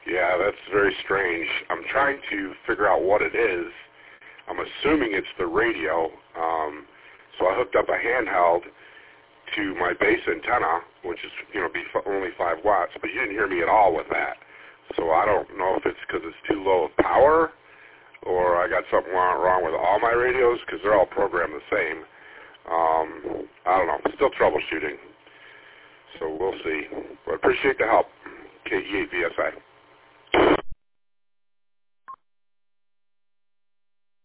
Yeah, that's very strange. I'm trying to figure out what it is. I'm assuming it's the radio. So I hooked up a handheld to my base antenna, which is, only 5 watts, but you didn't hear me at all with that. So I don't know if it's because it's too low of power or I got something wrong with all my radios because they're all programmed the same. I don't know. Still troubleshooting. So we'll see. But I appreciate the help. KE8VSI.